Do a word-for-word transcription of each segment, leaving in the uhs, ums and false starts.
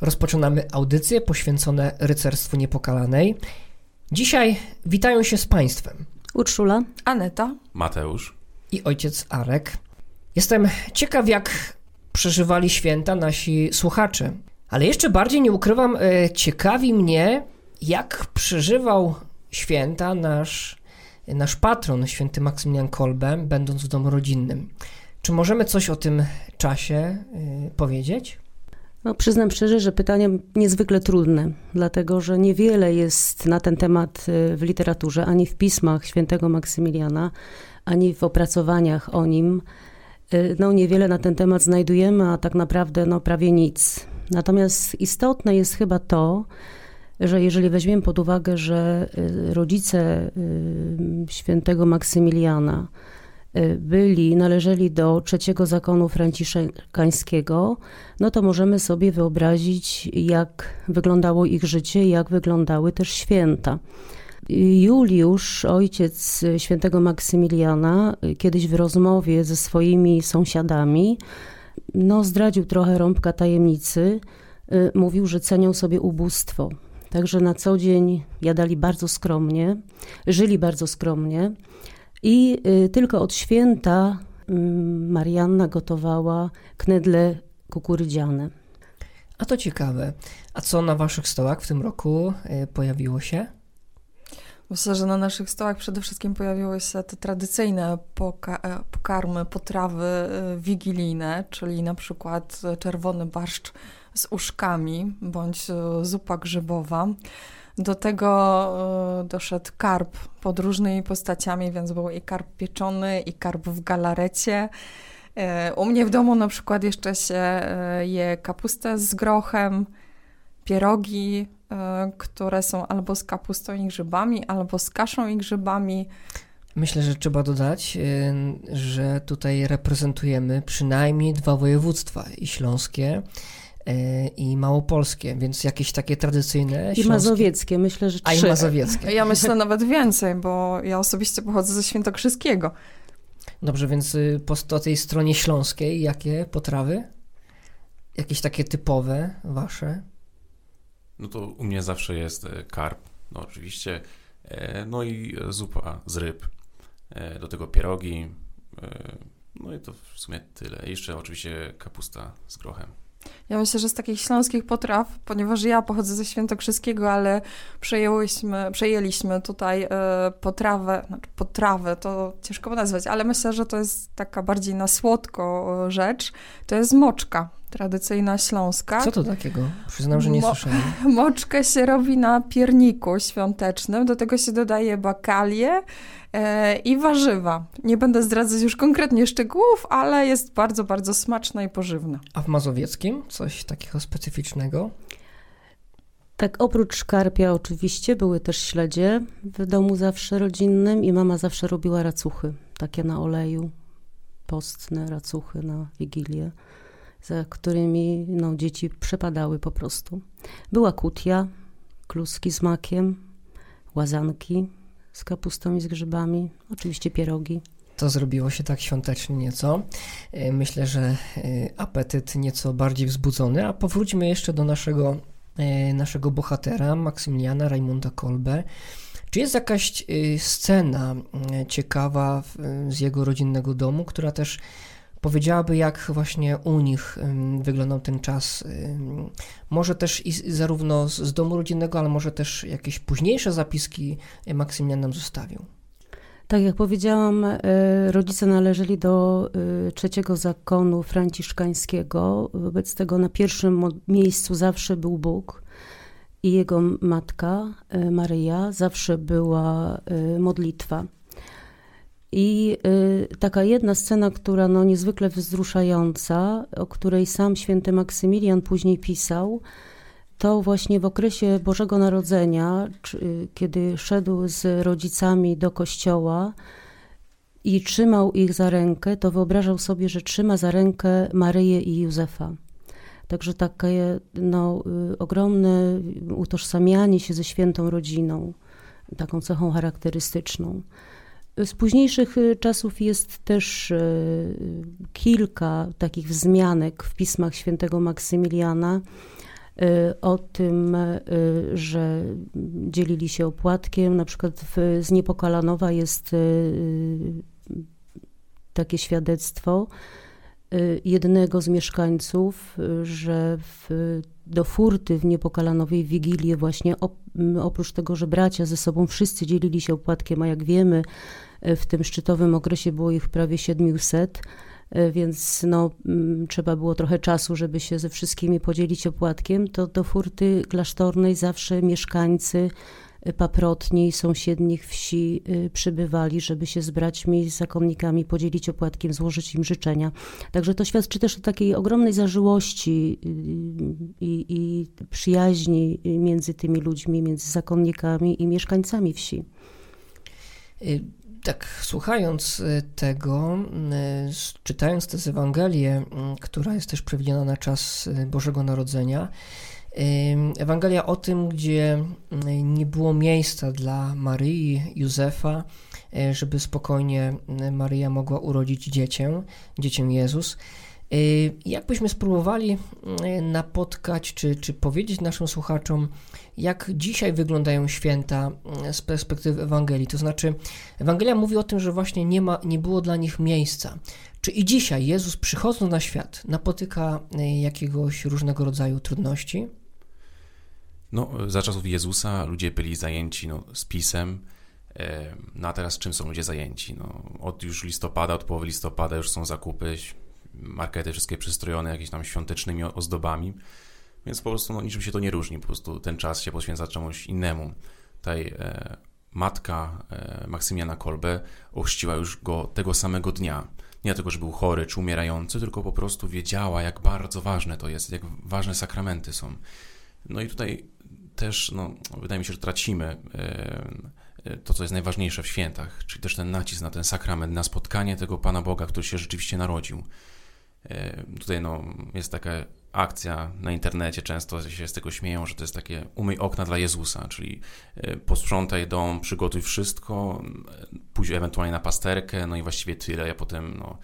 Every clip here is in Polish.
Rozpoczynamy audycje poświęcone rycerstwu Niepokalanej. Dzisiaj witają się z Państwem Urszula, Aneta, Mateusz i ojciec Arek. Jestem ciekaw, jak przeżywali święta nasi słuchacze, ale jeszcze bardziej, nie ukrywam, ciekawi mnie, jak przeżywał święta nasz, nasz patron, święty Maksymilian Kolbe, będąc w domu rodzinnym. Czy możemy coś o tym czasie y, powiedzieć? No, przyznam szczerze, że pytanie niezwykle trudne, dlatego że niewiele jest na ten temat w literaturze, ani w pismach świętego Maksymiliana, ani w opracowaniach o nim. No, niewiele na ten temat znajdujemy, a tak naprawdę no, prawie nic. Natomiast istotne jest chyba to, że jeżeli weźmiemy pod uwagę, że rodzice świętego Maksymiliana byli, należeli do trzeciego zakonu franciszkańskiego, no to możemy sobie wyobrazić, jak wyglądało ich życie, jak wyglądały też święta. Juliusz, ojciec świętego Maksymiliana, kiedyś w rozmowie ze swoimi sąsiadami, no zdradził trochę rąbka tajemnicy, mówił, że cenią sobie ubóstwo. Także na co dzień jadali bardzo skromnie, żyli bardzo skromnie. I tylko od święta Marianna gotowała knedle kukurydziane. A to ciekawe. A co na waszych stołach w tym roku pojawiło się? Myślę, że na naszych stołach przede wszystkim pojawiły się te tradycyjne poka- pokarmy, potrawy wigilijne, czyli na przykład czerwony barszcz z uszkami bądź zupa grzybowa. Do tego doszedł karp pod różnymi postaciami, więc był i karp pieczony, i karp w galarecie. U mnie w domu na przykład jeszcze się je kapustę z grochem, pierogi, które są albo z kapustą i grzybami, albo z kaszą i grzybami. Myślę, że trzeba dodać, że tutaj reprezentujemy przynajmniej dwa województwa, i śląskie, i małopolskie, więc jakieś takie tradycyjne śląskie. I mazowieckie, myślę, że trzy. A i mazowieckie. Ja myślę nawet więcej, bo ja osobiście pochodzę ze świętokrzyskiego. Dobrze, więc po tej stronie śląskiej jakie potrawy? Jakieś takie typowe wasze? No to u mnie zawsze jest karp, no oczywiście, no i zupa z ryb, do tego pierogi, no i to w sumie tyle. Jeszcze oczywiście kapusta z grochem. Ja myślę, że z takich śląskich potraw, ponieważ ja pochodzę ze świętokrzyskiego, ale przejęłyśmy, przejęliśmy tutaj e, potrawę, znaczy potrawę, to ciężko nazwać, ale myślę, że to jest taka bardziej na słodko rzecz. To jest moczka, tradycyjna śląska. Co to takiego? Przyznam, że nie Mo- słyszałem. Moczkę się robi na pierniku świątecznym, do tego się dodaje bakalię e, i warzywa. Nie będę zdradzać już konkretnie szczegółów, ale jest bardzo, bardzo smaczna i pożywna. A w mazowieckim coś takiego specyficznego? Tak, oprócz karpia oczywiście były też śledzie w domu zawsze rodzinnym i mama zawsze robiła racuchy, takie na oleju, postne racuchy na Wigilię, za którymi no, dzieci przepadały po prostu. Była kutia, kluski z makiem, łazanki z kapustą i z grzybami, oczywiście pierogi. To zrobiło się tak świątecznie nieco. Myślę, że apetyt nieco bardziej wzbudzony, a powróćmy jeszcze do naszego, naszego bohatera, Maksymiliana Rajmunda Kolbe. Czy jest jakaś scena ciekawa z jego rodzinnego domu, która też powiedziałaby, jak właśnie u nich wyglądał ten czas? Może też i zarówno z domu rodzinnego, ale może też jakieś późniejsze zapiski Maksymilian nam zostawił. Tak jak powiedziałam, rodzice należeli do trzeciego zakonu franciszkańskiego. Wobec tego na pierwszym miejscu zawsze był Bóg i jego matka Maryja. Zawsze była modlitwa. I taka jedna scena, która no niezwykle wzruszająca, o której sam święty Maksymilian później pisał, to właśnie w okresie Bożego Narodzenia, kiedy szedł z rodzicami do kościoła i trzymał ich za rękę, to wyobrażał sobie, że trzyma za rękę Maryję i Józefa. Także takie no, ogromne utożsamianie się ze świętą rodziną, taką cechą charakterystyczną. Z późniejszych czasów jest też kilka takich wzmianek w pismach świętego Maksymiliana, o tym, że dzielili się opłatkiem. Na przykład w, z Niepokalanowa jest takie świadectwo jednego z mieszkańców, że w, do furty w Niepokalanowej w Wigilię właśnie oprócz tego, że bracia ze sobą wszyscy dzielili się opłatkiem, a jak wiemy w tym szczytowym okresie było ich prawie siedmiuset, więc no, trzeba było trochę czasu, żeby się ze wszystkimi podzielić opłatkiem, to do furty klasztornej zawsze mieszkańcy paprotni sąsiednich wsi przybywali, żeby się z braćmi, z zakonnikami podzielić opłatkiem, złożyć im życzenia. Także to świadczy też o takiej ogromnej zażyłości i, i przyjaźni między tymi ludźmi, między zakonnikami i mieszkańcami wsi. Tak, słuchając tego, czytając tę Ewangelię, która jest też przewidziana na czas Bożego Narodzenia, Ewangelia o tym, gdzie nie było miejsca dla Maryi, Józefa, żeby spokojnie Maryja mogła urodzić dziecię, dziecię Jezus. Jakbyśmy spróbowali napotkać, czy, czy powiedzieć naszym słuchaczom, jak dzisiaj wyglądają święta z perspektywy Ewangelii. To znaczy, Ewangelia mówi o tym, że właśnie nie ma, nie było dla nich miejsca. Czy i dzisiaj Jezus, przychodząc na świat, napotyka jakiegoś różnego rodzaju trudności? No, za czasów Jezusa ludzie byli zajęci no, spisem. No a teraz czym są ludzie zajęci? No, od już listopada, od połowy listopada już są zakupy, markety wszystkie przystrojone jakimiś tam świątecznymi ozdobami, więc po prostu no, niczym się to nie różni, po prostu ten czas się poświęca czemuś innemu. Tutaj e, matka e, Maksymiliana Kolbe ochrzciła już go tego samego dnia. Nie dlatego, że był chory czy umierający, tylko po prostu wiedziała, jak bardzo ważne to jest, jak ważne sakramenty są. No i tutaj też, no, wydaje mi się, że tracimy e, to, co jest najważniejsze w świętach, czyli też ten nacisk na ten sakrament, na spotkanie tego Pana Boga, który się rzeczywiście narodził. Tutaj no, jest taka akcja na internecie, często się z tego śmieją, że to jest takie umyj okna dla Jezusa, czyli posprzątaj dom, przygotuj wszystko, pójdź ewentualnie na pasterkę, no i właściwie tyle, a potem no,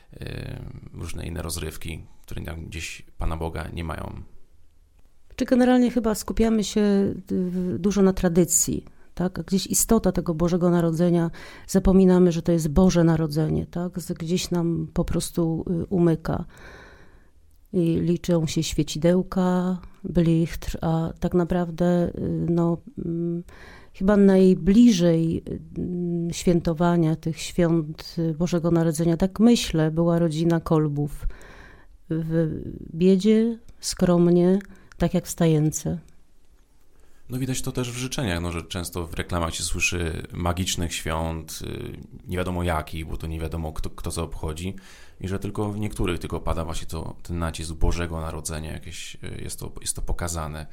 różne inne rozrywki, które gdzieś Pana Boga nie mają. Czy generalnie chyba skupiamy się dużo na tradycji, tak? A gdzieś istota tego Bożego Narodzenia, zapominamy, że to jest Boże Narodzenie, tak? Gdzieś nam po prostu umyka. I liczą się świecidełka, blichtr, a tak naprawdę no, chyba najbliżej świętowania tych świąt Bożego Narodzenia, tak myślę, była rodzina Kolbów. W biedzie, skromnie, tak jak w Stajence. No widać to też w życzeniach, no, że często w reklamach się słyszy magicznych świąt, nie wiadomo jakich, bo to nie wiadomo kto, kto co obchodzi i że tylko w niektórych tylko pada właśnie to, ten nacisk Bożego Narodzenia, jakieś jest to, jest to pokazane.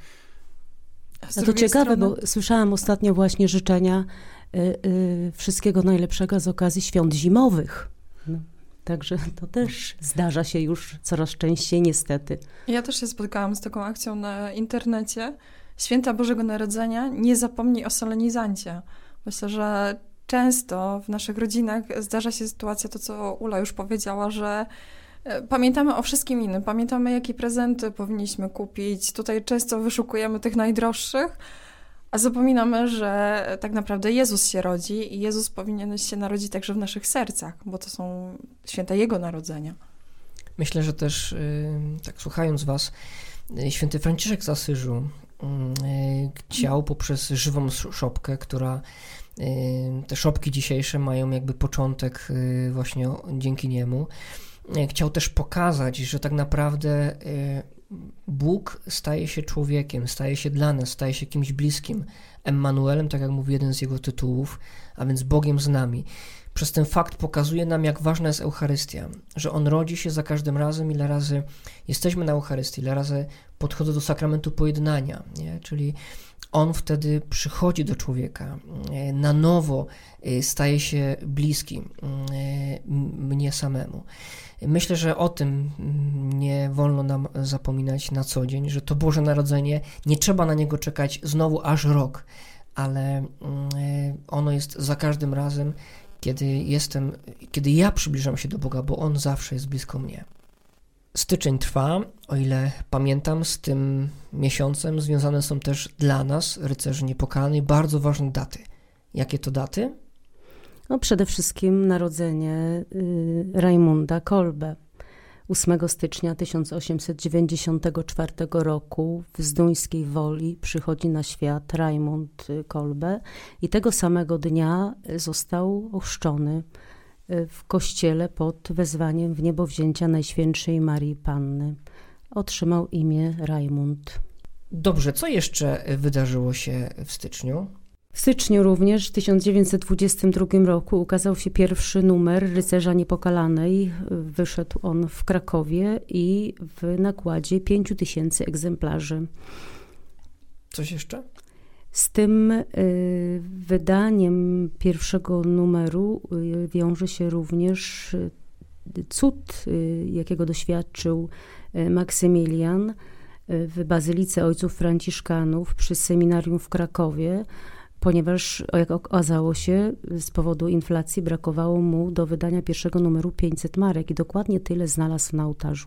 A to ciekawe, strony... bo słyszałam ostatnio właśnie życzenia y, y, wszystkiego najlepszego z okazji świąt zimowych. No. Także to też zdarza się już coraz częściej niestety. Ja też się spotkałam z taką akcją na internecie. Święta Bożego Narodzenia, nie zapomnij o solenizancie. Myślę, że często w naszych rodzinach zdarza się sytuacja, to co Ula już powiedziała, że pamiętamy o wszystkim innym, pamiętamy jakie prezenty powinniśmy kupić. Tutaj często wyszukujemy tych najdroższych, a zapominamy, że tak naprawdę Jezus się rodzi i Jezus powinien się narodzić także w naszych sercach, bo to są święta Jego Narodzenia. Myślę, że też, tak słuchając was, święty Franciszek z Asyżu chciał poprzez żywą szopkę, która te szopki dzisiejsze mają jakby początek właśnie dzięki niemu, chciał też pokazać, że tak naprawdę Bóg staje się człowiekiem, staje się dla nas, staje się kimś bliskim, Emmanuelem, tak jak mówi jeden z jego tytułów, a więc Bogiem z nami. Przez ten fakt pokazuje nam, jak ważna jest Eucharystia, że On rodzi się za każdym razem, ile razy jesteśmy na Eucharystii, ile razy podchodzę do sakramentu pojednania, nie? Czyli On wtedy przychodzi do człowieka, na nowo staje się bliski mnie samemu. Myślę, że o tym nie wolno nam zapominać na co dzień, że to Boże Narodzenie, nie trzeba na niego czekać znowu aż rok, ale ono jest za każdym razem, kiedy jestem, kiedy ja przybliżam się do Boga, bo On zawsze jest blisko mnie. Styczeń trwa, o ile pamiętam, z tym miesiącem związane są też dla nas, rycerzy niepokalanej, bardzo ważne daty. Jakie to daty? No przede wszystkim narodzenie y, Rajmunda Kolbe. ósmego stycznia tysiąc osiemset dziewięćdziesiątego czwartego roku w Zduńskiej Woli przychodzi na świat Rajmund Kolbe i tego samego dnia został ochrzczony w kościele pod wezwaniem w niebowzięcia Najświętszej Marii Panny. Otrzymał imię Rajmund. Dobrze, co jeszcze wydarzyło się w styczniu? W styczniu również w tysiąc dziewięćset dwudziestym drugim roku ukazał się pierwszy numer Rycerza Niepokalanej. Wyszedł on w Krakowie i w nakładzie pięciu tysięcy egzemplarzy. Coś jeszcze? Z tym y, wydaniem pierwszego numeru y, wiąże się również y, cud, y, jakiego doświadczył y, Maksymilian y, w Bazylice Ojców Franciszkanów przy seminarium w Krakowie, ponieważ, jak okazało się, z powodu inflacji brakowało mu do wydania pierwszego numeru pięćset marek i dokładnie tyle znalazł na ołtarzu.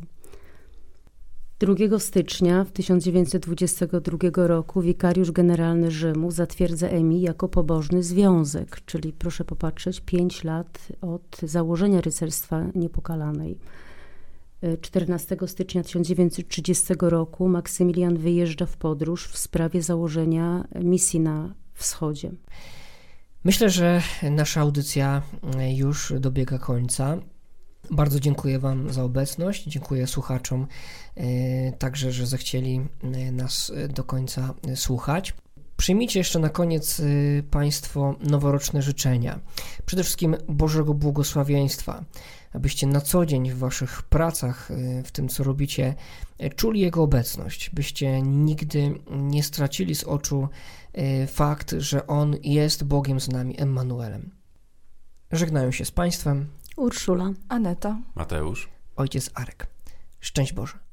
drugiego stycznia tysiąc dziewięćset dwudziestego drugiego roku wikariusz generalny Rzymu zatwierdza E M I jako pobożny związek, czyli proszę popatrzeć, pięć lat od założenia rycerstwa niepokalanej. czternastego stycznia tysiąc dziewięćset trzydziestego roku Maksymilian wyjeżdża w podróż w sprawie założenia misji na wschodzie. Myślę, że nasza audycja już dobiega końca. Bardzo dziękuję Wam za obecność, dziękuję słuchaczom także, że zechcieli nas do końca słuchać. Przyjmijcie jeszcze na koniec Państwo noworoczne życzenia. Przede wszystkim Bożego błogosławieństwa, abyście na co dzień w Waszych pracach, w tym co robicie, czuli Jego obecność, byście nigdy nie stracili z oczu fakt, że On jest Bogiem z nami, Emmanuelem. Żegnają się z Państwem Urszula, Aneta, Mateusz, ojciec Arek. Szczęść Boże.